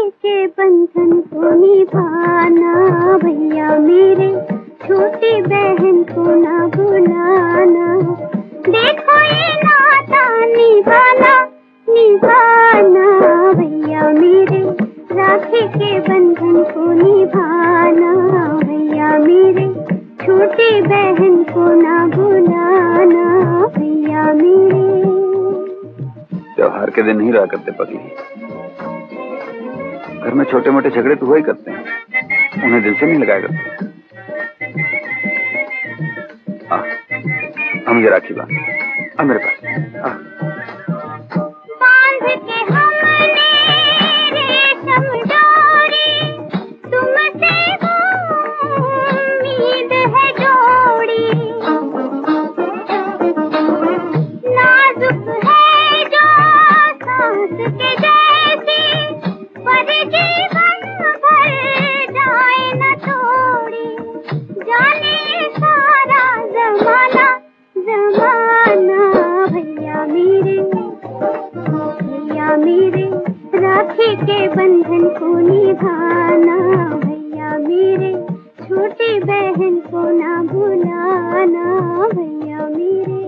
के बंधन को निभाना भैया मेरे, छोटी बहन को ना भुलाना। देखो ये नाता निभाना निभाना भैया मेरे, राखी के बंधन को निभाना भैया मेरे, छोटी बहन को ना भुलाना भैया मेरे। त्योहार के दिन नहीं रहा करते पगली, घर में छोटे मोटे झगड़े तो हुआ ही करते हैं, उन्हें दिल से नहीं लगाया करते। हम ये राखी बांध मेरे पास बांध के हमने रेशम डोरी, तुमसे उम्मीद है जोड़ी। नाजुक है जो सांस के जैसी, पर जीवन भर जाए न तोड़ी। जाने सारा जमाना जमाना भैया मेरे, भैया मेरे, राखी के बंधन को निभाना भैया मेरे, छोटी बहन को ना भुलाना भैया मेरे।